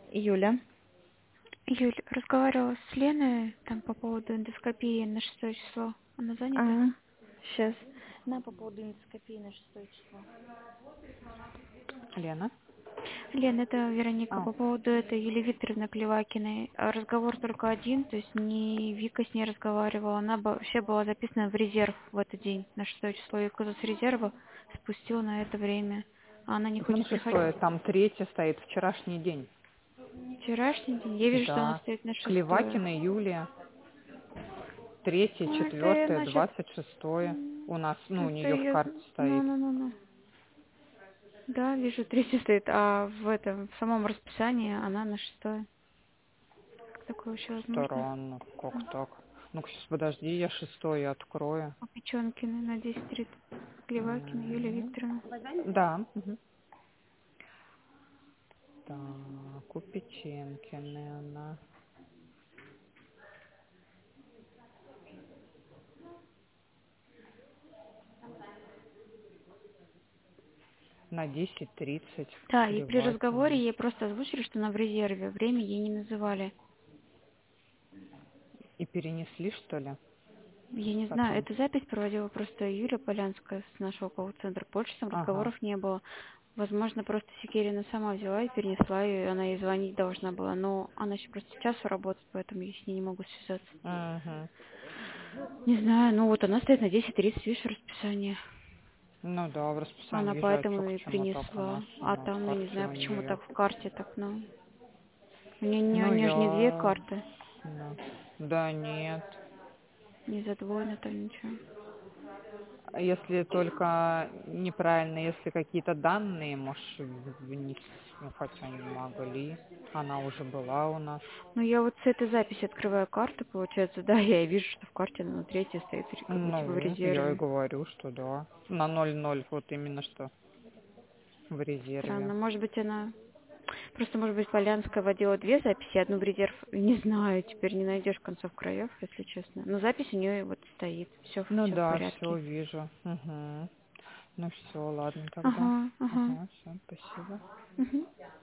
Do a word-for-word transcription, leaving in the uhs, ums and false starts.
Юля. Юль, разговаривала с Леной там по поводу эндоскопии на шестое число. Она занята? А, сейчас. На, по поводу эндоскопии на шестое число. Лена? Лен, это Вероника. А, По поводу этой Юлии Викторовны Клевакиной. А Разговор только один, то есть не Вика с ней разговаривала. Она бо- вообще была записана в резерв в этот день, на шестое число. Ее кто-то с резерва спустил на это время. А она не почему на хочет приходить. шестое? Там третье стоит, вчерашний день. Вчерашний день. Я вижу, что она Да. стоит на шестое. Клевакина Юлия. Третье, Ну, это четвертое, значит, двадцать шестое. У нас, ну, у это нее в ее... карте Ну, стоит. ну, ну, ну. Да, вижу, третий стоит, а в этом, в самом расписании она на шестое. Как такое вообще возможно? Странно, как так? Ну-ка, сейчас подожди, я шестое открою. У Печенкиной на десять тридцать. Клевакина Юлия М, Викторовна. Да. Мгм. Так, у Печенкиной она. На десять тридцать Да, и при разговоре Клевакина. ей просто озвучили, что она в резерве. Время ей не называли. И перенесли, что ли, Я не знаю, потом? эту запись проводила просто Юля Полянская с нашего колл-центра. Больше там Ага. разговоров не было. Возможно, просто Секерина сама взяла и перенесла ее, и она ей звонить должна была. Но она еще просто сейчас работает, поэтому я с ней не могу связаться. Угу. Не знаю, ну вот она стоит на десять тридцать, видишь, расписание. Ну да, в расписании Она вижу, а поэтому чё, к и чему так у нас? принесла. У А нас там, ну не карте знаю, у почему нее. так в карте так, ну. У нее, не- у Ну нее же не две я... карты. Да, да нет. Не задвоено там ничего. А если только неправильно, если какие-то данные можешь в- внести, ну хотя не могли. Она уже была у нас. Ну я вот с этой записи открываю карту, получается, да, я и вижу, что в карте на третья стоит как бы типа в Ну, я и резерве. говорю, что да. На ноль ноль вот именно что в резерве. Странно. Может быть, она... Просто, может быть, Полянская водила две записи, одну в резерв. Не знаю, теперь не найдешь концов краев, если честно. Но запись у нее вот стоит. Все, Ну все в да, все порядке. вижу. Угу. Ну все, ладно тогда. Ага, ага. Ага, все, спасибо. Мгм.